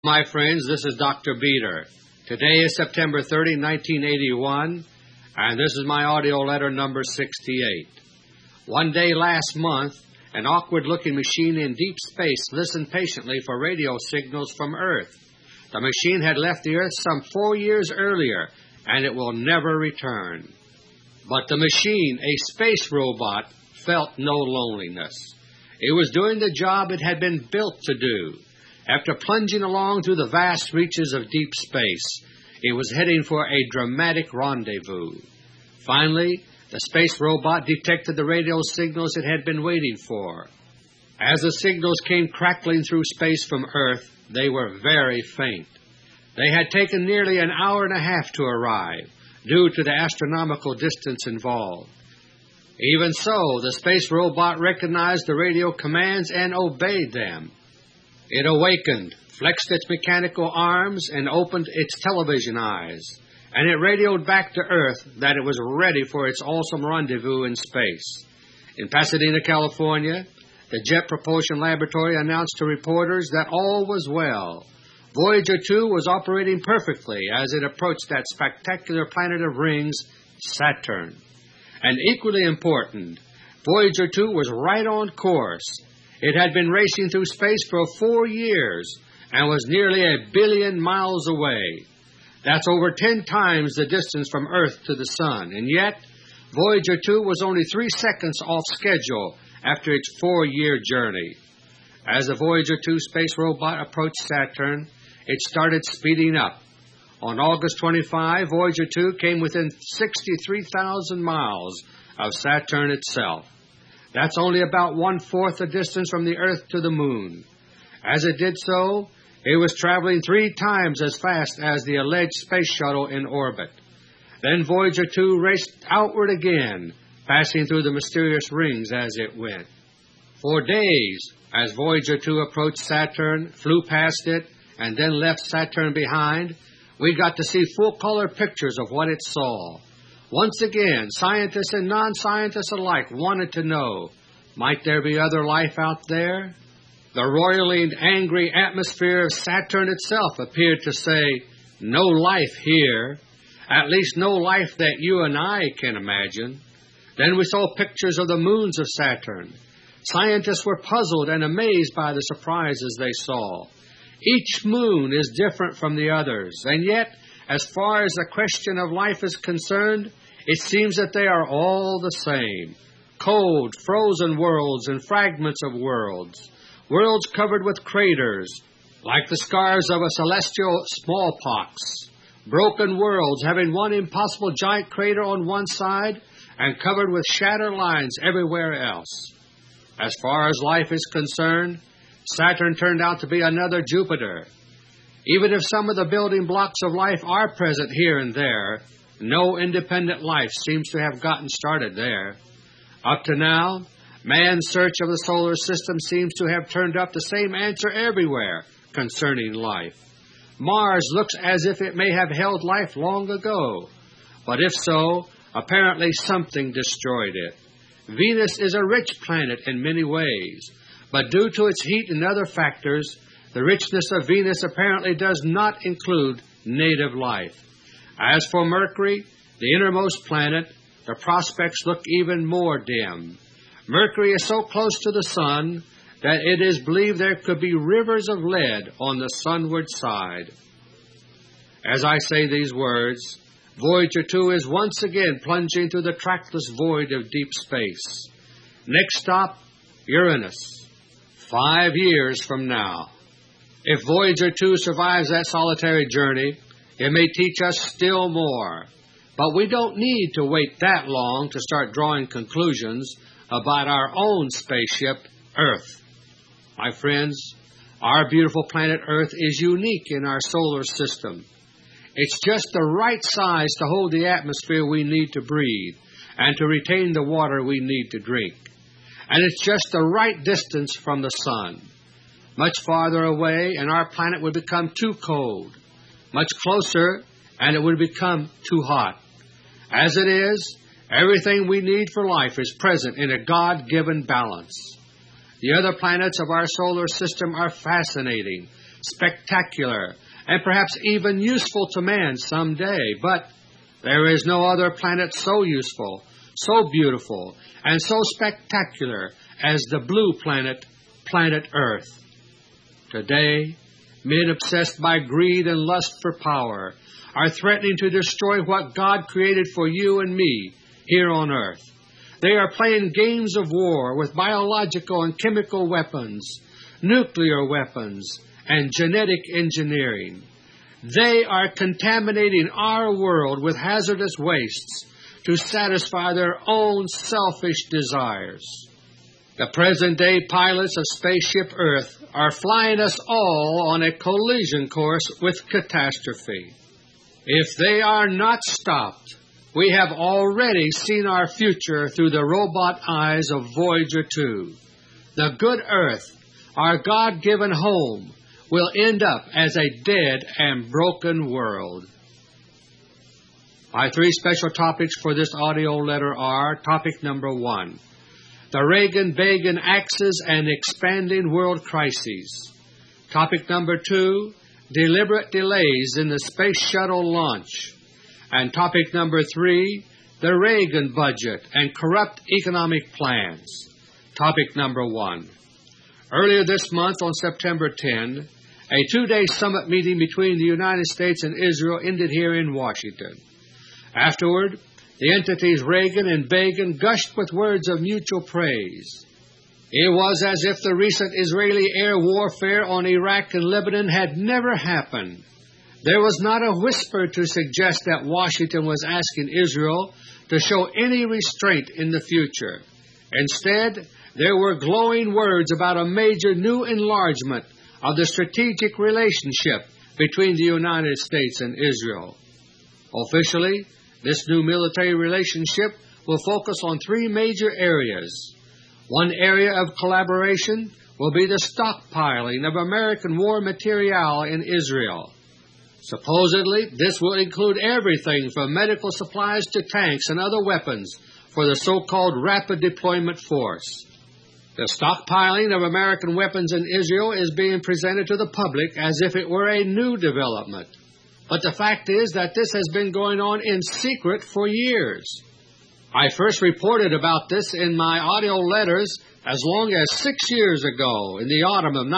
My friends, this is Dr. Beter. Today is September 30, 1981, and this is my audio letter number 68. One day last month, an awkward-looking machine in deep space listened patiently for radio signals from Earth. The machine had left the Earth some 4 years earlier, and it will never return. But the machine, a space robot, felt no loneliness. It was doing the job it had been built to do. After plunging along through the vast reaches of deep space, it was heading for a dramatic rendezvous. Finally, the space robot detected the radio signals it had been waiting for. As the signals came crackling through space from Earth, they were very faint. They had taken nearly an hour and a half to arrive, due to the astronomical distance involved. Even so, the space robot recognized the radio commands and obeyed them. It awakened, flexed its mechanical arms, and opened its television eyes, and it radioed back to Earth that it was ready for its awesome rendezvous in space. In Pasadena, California, the Jet Propulsion Laboratory announced to reporters that all was well. Voyager 2 was operating perfectly as it approached that spectacular planet of rings, Saturn. And equally important, Voyager 2 was right on course. It had been racing through space for 4 years and was nearly 1 billion miles away. That's over 10 times the distance from Earth to the Sun, and yet Voyager 2 was only 3 seconds off schedule after its 4-year journey. As the Voyager 2 space robot approached Saturn, it started speeding up. On August 25, Voyager 2 came within 63,000 miles of Saturn itself. That's only about 1/4 the distance from the Earth to the Moon. As it did so, it was traveling 3 times as fast as the alleged space shuttle in orbit. Then Voyager 2 raced outward again, passing through the mysterious rings as it went. For days, as Voyager 2 approached Saturn, flew past it, and then left Saturn behind, we got to see full-color pictures of what it saw. Once again, scientists and non-scientists alike wanted to know, might there be other life out there? The roiling, angry atmosphere of Saturn itself appeared to say, no life here, at least no life that you and I can imagine. Then we saw pictures of the moons of Saturn. Scientists were puzzled and amazed by the surprises they saw. Each moon is different from the others, and yet, as far as the question of life is concerned, it seems that they are all the same. Cold, frozen worlds and fragments of worlds. Worlds covered with craters, like the scars of a celestial smallpox. Broken worlds having one impossible giant crater on one side and covered with shatter lines everywhere else. As far as life is concerned, Saturn turned out to be another Jupiter. Even if some of the building blocks of life are present here and there, no independent life seems to have gotten started there. Up to now, man's search of the solar system seems to have turned up the same answer everywhere concerning life. Mars looks as if it may have held life long ago, but if so, apparently something destroyed it. Venus is a rich planet in many ways, but due to its heat and other factors, the richness of Venus apparently does not include native life. As for Mercury, the innermost planet, the prospects look even more dim. Mercury is so close to the Sun that it is believed there could be rivers of lead on the sunward side. As I say these words, Voyager 2 is once again plunging through the trackless void of deep space. Next stop, Uranus, 5 years from now. If Voyager 2 survives that solitary journey, it may teach us still more. But we don't need to wait that long to start drawing conclusions about our own spaceship, Earth. My friends, our beautiful planet Earth is unique in our solar system. It's just the right size to hold the atmosphere we need to breathe and to retain the water we need to drink. And it's just the right distance from the Sun. Much farther away and our planet would become too cold. Much closer and it would become too hot. As it is, everything we need for life is present in a God-given balance. The other planets of our solar system are fascinating, spectacular, and perhaps even useful to man someday. But there is no other planet so useful, so beautiful, and so spectacular as the blue planet, planet Earth. Today, men obsessed by greed and lust for power are threatening to destroy what God created for you and me here on earth. They are playing games of war with biological and chemical weapons, nuclear weapons, and genetic engineering. They are contaminating our world with hazardous wastes to satisfy their own selfish desires. The present-day pilots of Spaceship Earth are flying us all on a collision course with catastrophe. If they are not stopped, we have already seen our future through the robot eyes of Voyager 2. The good Earth, our God-given home, will end up as a dead and broken world. My three special topics for this audio letter are: topic number 1, the Reagan-Begin axis and expanding world crises; topic number 2, deliberate delays in the Space Shuttle launch; and topic number 3, the Reagan budget and corrupt economic plans. Topic number 1. Earlier this month, on September 10, a two-day summit meeting between the United States and Israel ended here in Washington. Afterward, the entities Reagan and Begin gushed with words of mutual praise. It was as if the recent Israeli air warfare on Iraq and Lebanon had never happened. There was not a whisper to suggest that Washington was asking Israel to show any restraint in the future. Instead, there were glowing words about a major new enlargement of the strategic relationship between the United States and Israel. Officially, this new military relationship will focus on three major areas. One area of collaboration will be the stockpiling of American war material in Israel. Supposedly, this will include everything from medical supplies to tanks and other weapons for the so-called Rapid Deployment Force. The stockpiling of American weapons in Israel is being presented to the public as if it were a new development. But the fact is that this has been going on in secret for years. I first reported about this in my audio letters as long as 6 years ago, in the autumn of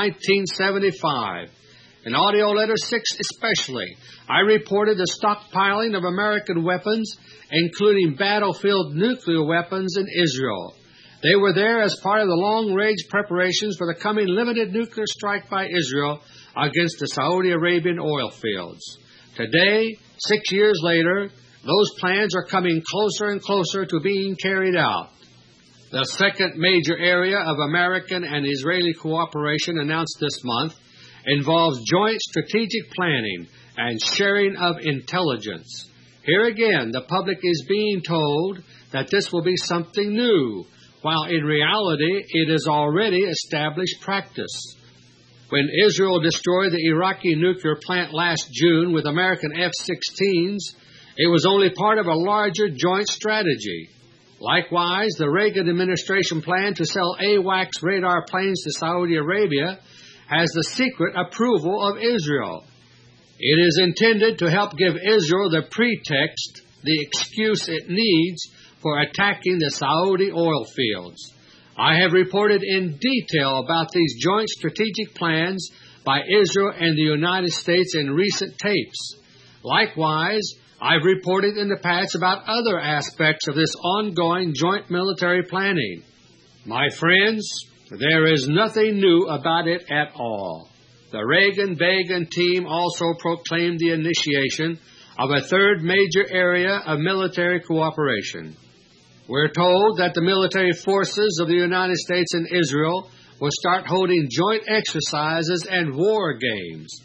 1975. In audio letter 6 especially, I reported the stockpiling of American weapons, including battlefield nuclear weapons in Israel. They were there as part of the long-range preparations for the coming limited nuclear strike by Israel against the Saudi Arabian oil fields. Today, 6 years later, those plans are coming closer and closer to being carried out. The second major area of American and Israeli cooperation announced this month involves joint strategic planning and sharing of intelligence. Here again, the public is being told that this will be something new, while in reality it is already established practice. When Israel destroyed the Iraqi nuclear plant last June with American F-16s, it was only part of a larger joint strategy. Likewise, the Reagan administration plan to sell AWACS radar planes to Saudi Arabia has the secret approval of Israel. It is intended to help give Israel the pretext, the excuse it needs for attacking the Saudi oil fields. I have reported in detail about these joint strategic plans by Israel and the United States in recent tapes. Likewise, I've reported in the past about other aspects of this ongoing joint military planning. My friends, there is nothing new about it at all. The Reagan-Begin team also proclaimed the initiation of a third major area of military cooperation. We're told that the military forces of the United States and Israel will start holding joint exercises and war games.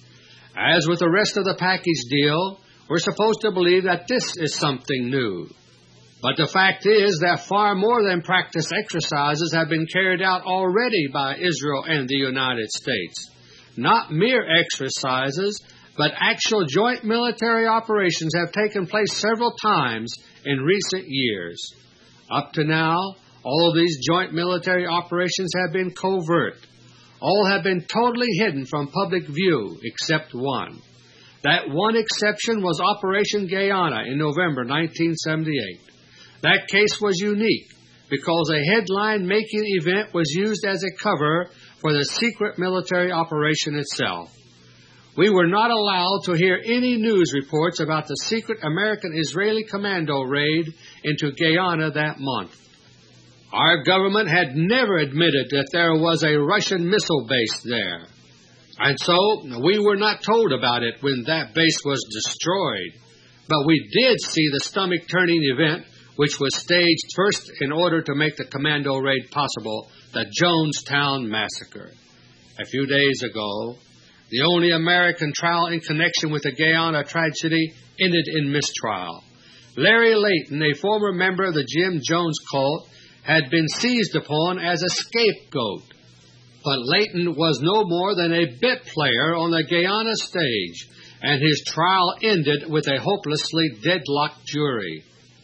As with the rest of the package deal, we're supposed to believe that this is something new. But the fact is that far more than practice exercises have been carried out already by Israel and the United States. Not mere exercises, but actual joint military operations have taken place several times in recent years. Up to now, all of these joint military operations have been covert. all have been totally hidden from public view except one. That one exception was Operation Guyana in November 1978. That case was unique because a headline-making event was used as a cover for the secret military operation itself. We were not allowed to hear any news reports about the secret American-Israeli commando raid into Guyana that month. Our government had never admitted that there was a Russian missile base there, and so we were not told about it when that base was destroyed. But we did see the stomach-turning event which was staged first in order to make the commando raid possible, the Jonestown Massacre. A few days ago, the only American trial in connection with the Guyana tragedy ended in mistrial. Larry Layton, a former member of the Jim Jones cult, had been seized upon as a scapegoat. But Layton was no more than a bit player on the Guyana stage, and his trial ended with a hopelessly deadlocked jury.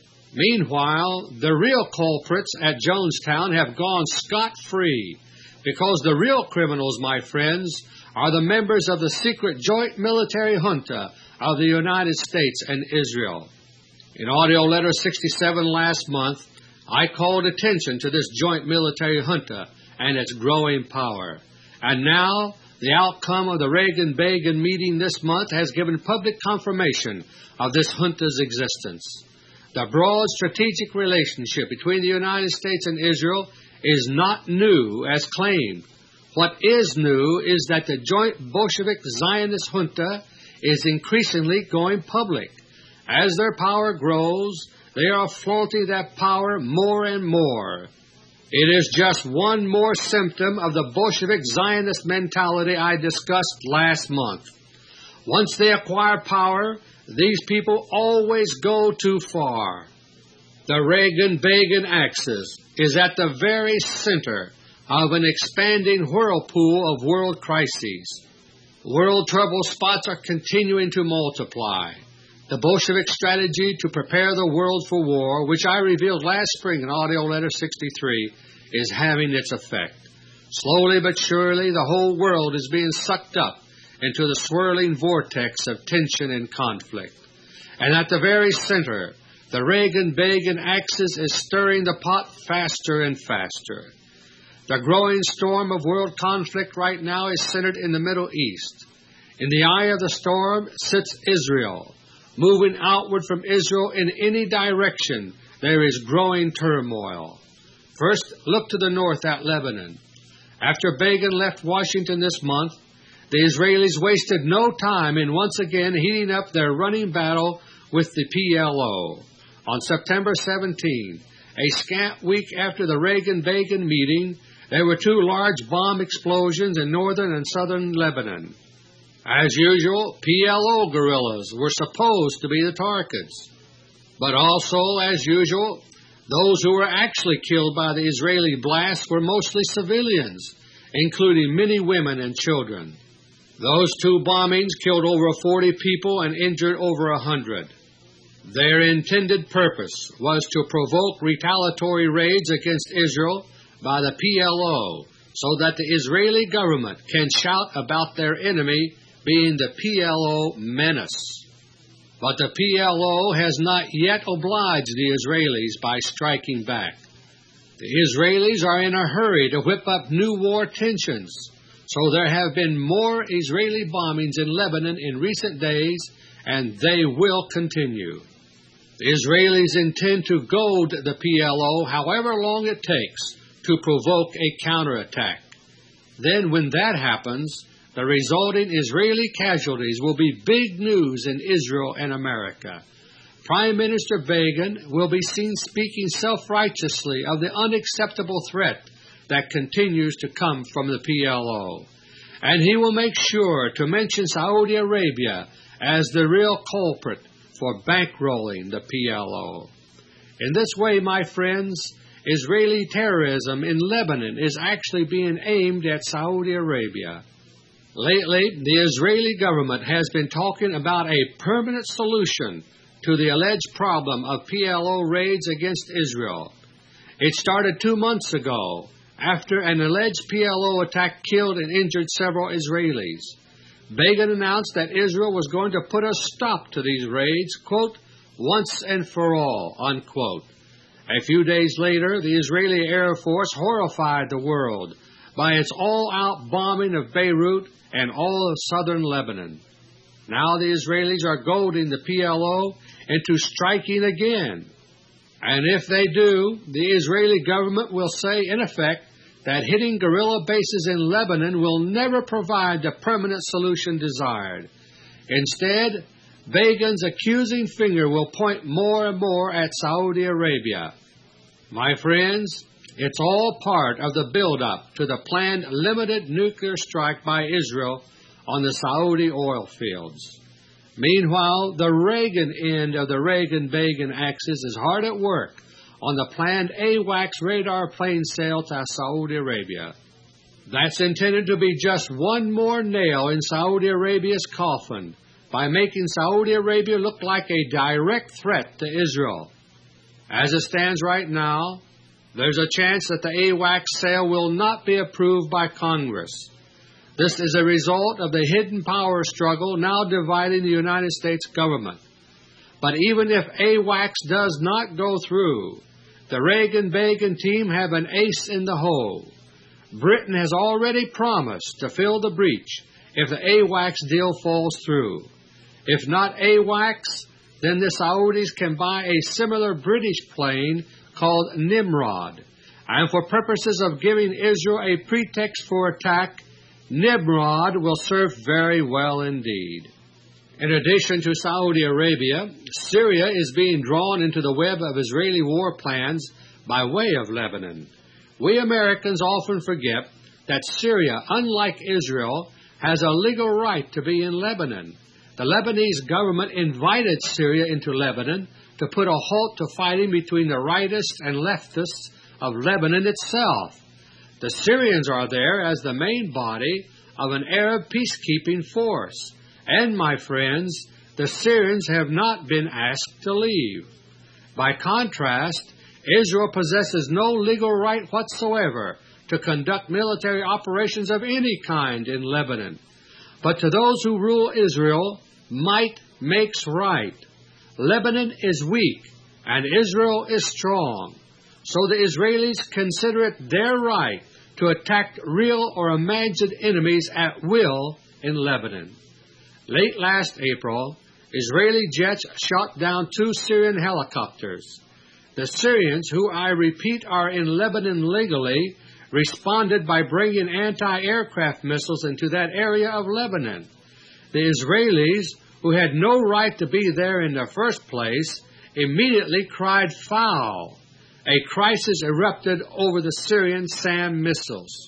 Meanwhile, the real culprits at Jonestown have gone scot-free, because the real criminals, my friends, are the members of the secret joint military junta of the United States and Israel. In AUDIO LETTER 67 last month, I called attention to this joint military junta and its growing power. And now, the outcome of the Reagan-Begin meeting this month has given public confirmation of this junta's existence. The broad strategic relationship between the United States and Israel is not new as claimed. What is new is that the joint Bolshevik Zionist junta is increasingly going public. As their power grows, they are flaunting that power more and more. It is just one more symptom of the Bolshevik Zionist mentality I discussed last month. Once they acquire power, these people always go too far. The Reagan-Begin axis is at the very center of an expanding whirlpool of world crises. World trouble spots are continuing to multiply. The Bolshevik strategy to prepare the world for war, which I revealed last spring in AUDIO LETTER 63, is having its effect. Slowly but surely, the whole world is being sucked up into the swirling vortex of tension and conflict. And at the very center, the Reagan-Begin axis is stirring the pot faster and faster. The growing storm of world conflict right now is centered in the Middle East. In the eye of the storm sits Israel. Moving outward from Israel in any direction, there is growing turmoil. First, look to the north at Lebanon. After Begin left Washington this month, the Israelis wasted no time in once again heating up their running battle with the PLO. On September 17, a scant week after the Reagan-Begin meeting, there were two large bomb explosions in northern and southern Lebanon. As usual, PLO guerrillas were supposed to be the targets. But also, as usual, those who were actually killed by the Israeli blasts were mostly civilians, including many women and children. Those two bombings killed over 40 people and injured over 100. Their intended purpose was to provoke retaliatory raids against Israel by the PLO so that the Israeli government can shout about their enemy being the PLO menace. But the PLO has not yet obliged the Israelis by striking back. The Israelis are in a hurry to whip up new war tensions, so there have been more Israeli bombings in Lebanon in recent days, and they will continue. The Israelis intend to goad the PLO however long it takes to provoke a counterattack. Then when that happens, the resulting Israeli casualties will be big news in Israel and America. Prime Minister Begin will be seen speaking self-righteously of the unacceptable threat that continues to come from the PLO. And he will make sure to mention Saudi Arabia as the real culprit for bankrolling the PLO. In this way, my friends, Israeli terrorism in Lebanon is actually being aimed at Saudi Arabia. Lately, the Israeli government has been talking about a permanent solution to the alleged problem of PLO raids against Israel. It started 2 months ago, after an alleged PLO attack killed and injured several Israelis. Begin announced that Israel was going to put a stop to these raids, quote, once and for all, unquote. A few days later, the Israeli Air Force horrified the world by its all-out bombing of Beirut and all of southern Lebanon. Now the Israelis are goading the PLO into striking again. And if they do, the Israeli government will say, in effect, that hitting guerrilla bases in Lebanon will never provide the permanent solution desired. Instead, Begin's accusing finger will point more and more at Saudi Arabia. My friends, it's all part of the build-up to the planned limited nuclear strike by Israel on the Saudi oil fields. Meanwhile, the Reagan end of the Reagan-Begin axis is hard at work on the planned AWACS radar plane sale to Saudi Arabia. That's intended to be just one more nail in Saudi Arabia's coffin by making Saudi Arabia look like a direct threat to Israel. As it stands right now, there's a chance that the AWACS sale will not be approved by Congress. This is a result of the hidden power struggle now dividing the United States government. But even if AWACS does not go through, the Reagan-Begin team have an ace in the hole. Britain has already promised to fill the breach if the AWACS deal falls through. If not AWACS, then the Saudis can buy a similar British plane called Nimrod. And for purposes of giving Israel a pretext for attack, Nimrod will serve very well indeed. In addition to Saudi Arabia, Syria is being drawn into the web of Israeli war plans by way of Lebanon. We Americans often forget that Syria, unlike Israel, has a legal right to be in Lebanon. The Lebanese government invited Syria into Lebanon to put a halt to fighting between the rightists and leftists of Lebanon itself. The Syrians are there as the main body of an Arab peacekeeping force. And, my friends, the Syrians have not been asked to leave. By contrast, Israel possesses no legal right whatsoever to conduct military operations of any kind in Lebanon. But to those who rule Israel, might makes right. Lebanon is weak, and Israel is strong. So the Israelis consider it their right to attack real or imagined enemies at will in Lebanon. Late last April, Israeli jets shot down 2 Syrian helicopters. The Syrians, who I repeat are in Lebanon legally, responded by bringing anti-aircraft missiles into that area of Lebanon. The Israelis, who had no right to be there in the first place, immediately cried foul. A crisis erupted over the Syrian SAM missiles.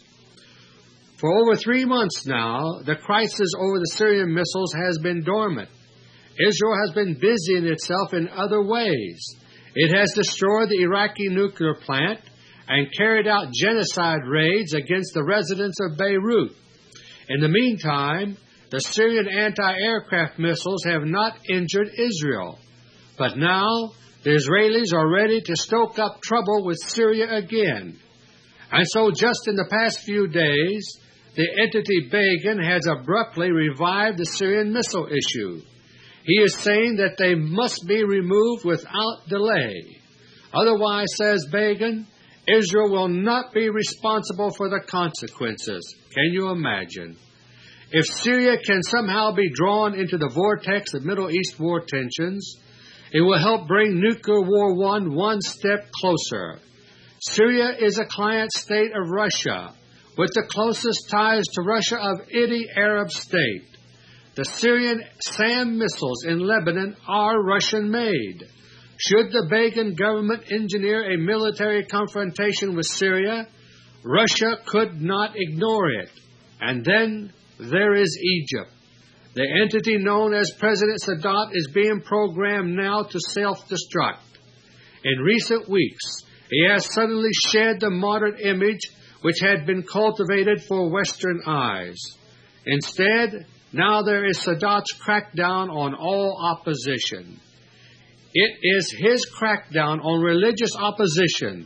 For over 3 months now, the crisis over the Syrian missiles has been dormant. Israel has been busying itself in other ways. It has destroyed the Iraqi nuclear plant and carried out genocide raids against the residents of Beirut. In the meantime, the Syrian anti-aircraft missiles have not injured Israel. But now, the Israelis are ready to stoke up trouble with Syria again. And so just in the past few days, the entity Begin has abruptly revived the Syrian missile issue. He is saying that they must be removed without delay. Otherwise, says Begin, Israel will not be responsible for the consequences. Can you imagine? If Syria can somehow be drawn into the vortex of Middle East war tensions, it will help bring Nuclear War I one step closer. Syria is a client state of Russia, with the closest ties to Russia of any Arab state. The Syrian SAM missiles in Lebanon are Russian-made. Should the Begin government engineer a military confrontation with Syria, Russia could not ignore it. And then there is Egypt. The entity known as President Sadat is being programmed now to self-destruct. In recent weeks, he has suddenly shed the modern image which had been cultivated for Western eyes. Instead, now there is Sadat's crackdown on all opposition. It is his crackdown on religious opposition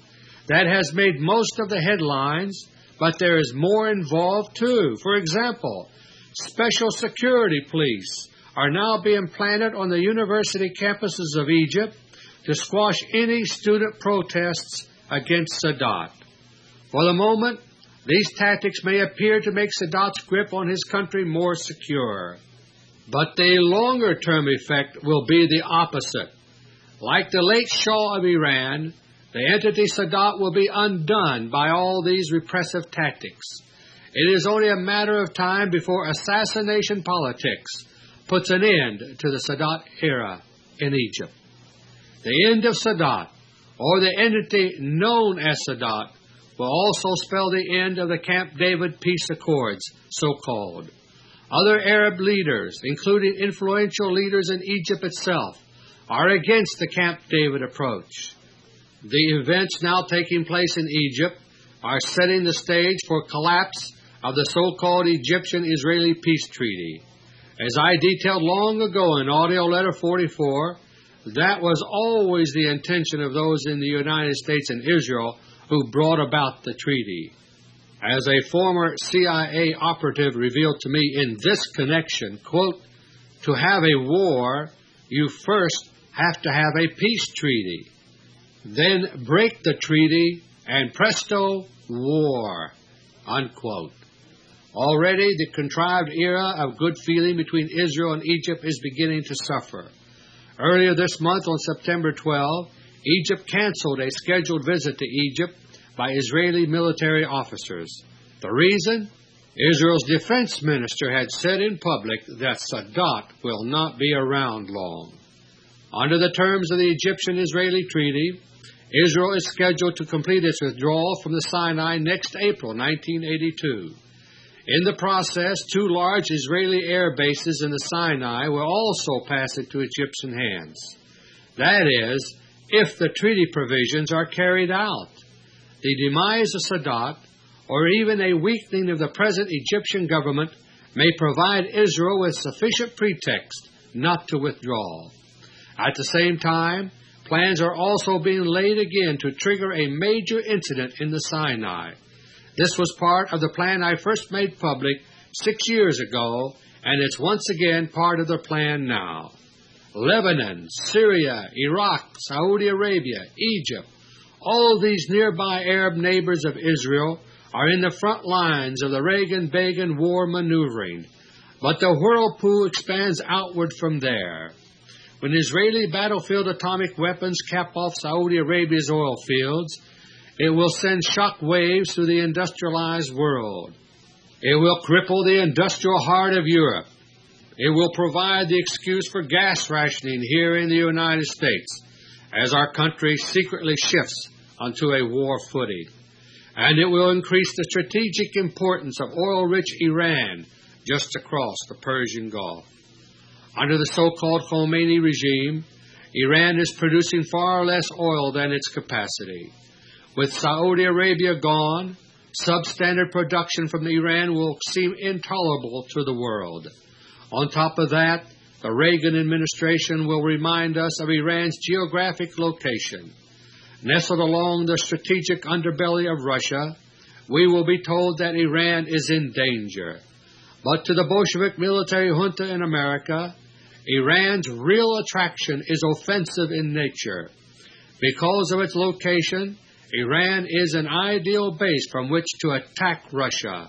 That has made most of the headlines, but there is more involved too. For example, special security police are now being planted on the university campuses of Egypt to squash any student protests against Sadat. For the moment, these tactics may appear to make Sadat's grip on his country more secure. But the longer-term effect will be the opposite. Like the late Shah of Iran, the entity Sadat will be undone by all these repressive tactics. It is only a matter of time before assassination politics puts an end to the Sadat era in Egypt. The end of Sadat, or the entity known as Sadat, will also spell the end of the Camp David peace accords, so-called. Other Arab leaders, including influential leaders in Egypt itself, are against the Camp David approach. The events now taking place in Egypt are setting the stage for collapse of the so-called Egyptian-Israeli peace treaty. As I detailed long ago in AUDIO LETTER 44, that was always the intention of those in the United States and Israel who brought about the treaty. As a former CIA operative revealed to me in this connection, quote, "To have a war, you first have to have a peace treaty. Then break the treaty, and presto, war," unquote. Already the contrived era of good feeling between Israel and Egypt is beginning to suffer. Earlier this month, on September 12, Egypt canceled a scheduled visit to Egypt by Israeli military officers. The reason? Israel's defense minister had said in public that Sadat will not be around long. Under the terms of the Egyptian-Israeli treaty, Israel is scheduled to complete its withdrawal from the Sinai next April 1982. In the process, 2 large Israeli air bases in the Sinai will also pass into Egyptian hands. That is, if the treaty provisions are carried out. The demise of Sadat, or even a weakening of the present Egyptian government, may provide Israel with sufficient pretext not to withdraw. At the same time, plans are also being laid again to trigger a major incident in the Sinai. This was part of the plan I first made public 6 years ago, and it's once again part of the plan now. Lebanon, Syria, Iraq, Saudi Arabia, Egypt, all these nearby Arab neighbors of Israel are in the front lines of the Reagan-Begin war maneuvering, but the whirlpool expands outward from there. When Israeli battlefield atomic weapons cap off Saudi Arabia's oil fields, it will send shock waves through the industrialized world. It will cripple the industrial heart of Europe. It will provide the excuse for gas rationing here in the United States as our country secretly shifts onto a war footing. And it will increase the strategic importance of oil-rich Iran just across the Persian Gulf. Under the so-called Khomeini regime, Iran is producing far less oil than its capacity. With Saudi Arabia gone, substandard production from Iran will seem intolerable to the world. On top of that, the Reagan administration will remind us of Iran's geographic location. Nestled along the strategic underbelly of Russia, we will be told that Iran is in danger. But to the Bolshevik military junta in America, Iran's real attraction is offensive in nature. Because of its location, Iran is an ideal base from which to attack Russia.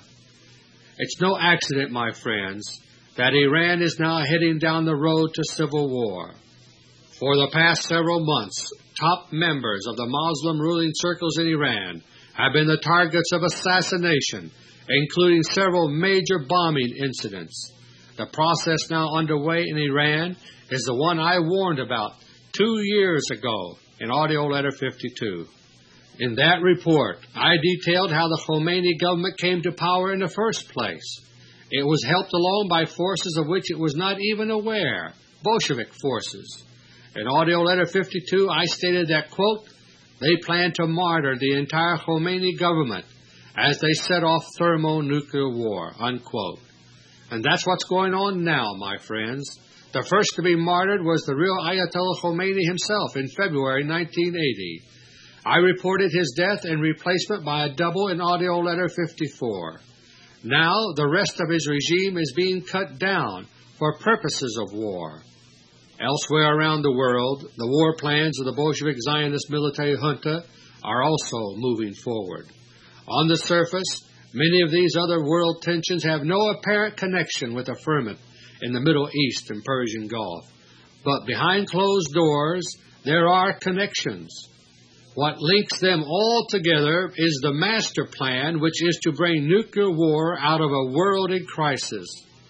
It's no accident, my friends, that Iran is now heading down the road to civil war. For the past several months, top members of the Muslim ruling circles in Iran have been the targets of assassination, including several major bombing incidents. The process now underway in Iran is the one I warned about 2 years ago in AUDIO LETTER 52. In that report, I detailed how the Khomeini government came to power in the first place. It was helped along by forces of which it was not even aware, Bolshevik forces. In AUDIO LETTER 52, I stated that, quote, they planned to martyr the entire Khomeini government as they set off thermonuclear war, unquote. And that's what's going on now, my friends. The first to be martyred was the real Ayatollah Khomeini himself in February 1980. I reported his death and replacement by a double in AUDIO LETTER 54. Now the rest of his regime is being cut down for purposes of war. Elsewhere around the world, the war plans of the Bolshevik Zionist military junta are also moving forward. On the surface, many of these other world tensions have no apparent connection with the ferment in the Middle East and Persian Gulf. But behind closed doors, there are connections. What links them all together is the master plan, which is to bring nuclear war out of a world in crisis.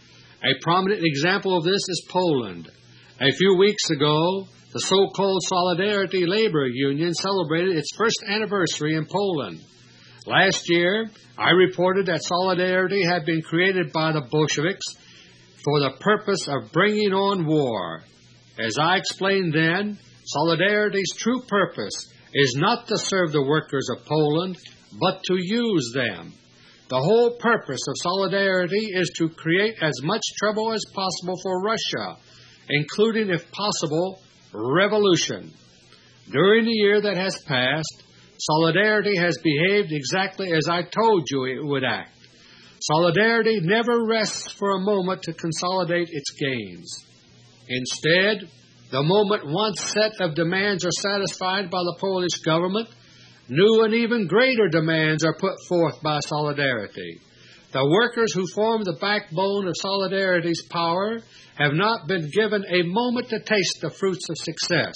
A prominent example of this is Poland. A few weeks ago, the so-called Solidarity Labor Union celebrated its first anniversary in Poland. Last year, I reported that Solidarity had been created by the Bolsheviks for the purpose of bringing on war. As I explained then, Solidarity's true purpose is not to serve the workers of Poland, but to use them. The whole purpose of Solidarity is to create as much trouble as possible for Russia, including, if possible, revolution. During the year that has passed, Solidarity has behaved exactly as I told you it would act. Solidarity never rests for a moment to consolidate its gains. Instead, the moment one set of demands are satisfied by the Polish government, new and even greater demands are put forth by Solidarity. The workers who form the backbone of Solidarity's power have not been given a moment to taste the fruits of success.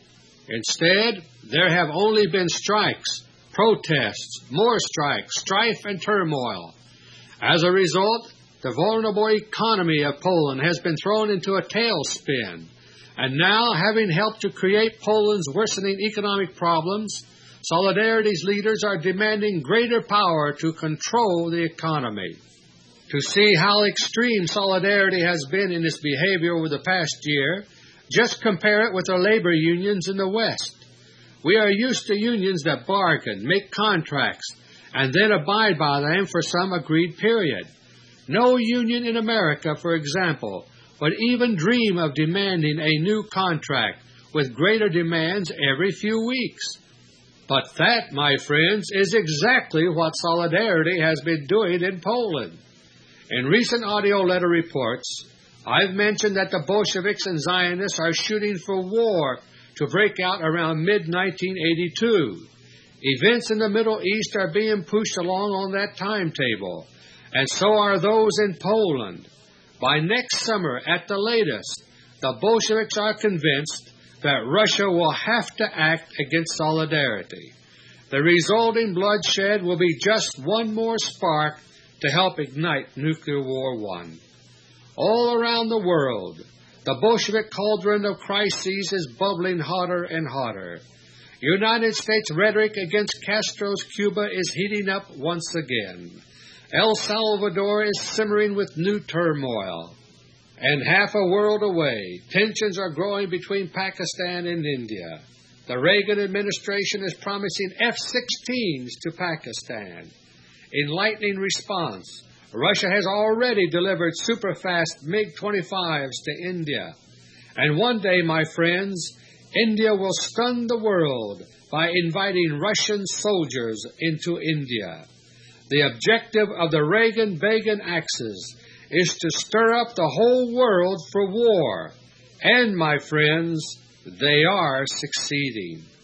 Instead, there have only been strikes, protests, more strikes, strife, and turmoil. As a result, the vulnerable economy of Poland has been thrown into a tailspin, and now, having helped to create Poland's worsening economic problems, Solidarity's leaders are demanding greater power to control the economy. To see how extreme Solidarity has been in its behavior over the past year, just compare it with the labor unions in the West. We are used to unions that bargain, make contracts, and then abide by them for some agreed period. No union in America, for example, would even dream of demanding a new contract with greater demands every few weeks. But that, my friends, is exactly what Solidarity has been doing in Poland. In recent AUDIO LETTER reports, I've mentioned that the Bolsheviks and Zionists are shooting for war to break out around mid-1982. Events in the Middle East are being pushed along on that timetable, and so are those in Poland. By next summer, at the latest, the Bolsheviks are convinced that Russia will have to act against Solidarity. The resulting bloodshed will be just one more spark to help ignite Nuclear War I. All around the world, the Bolshevik cauldron of crises is bubbling hotter and hotter. United States rhetoric against Castro's Cuba is heating up once again. El Salvador is simmering with new turmoil. And half a world away, tensions are growing between Pakistan and India. The Reagan administration is promising F-16s to Pakistan. In lightning response, Russia has already delivered super-fast MiG-25s to India. And one day, my friends, India will stun the world by inviting Russian soldiers into India. The objective of the Reagan-Begin axis is to stir up the whole world for war. And, my friends, they are succeeding.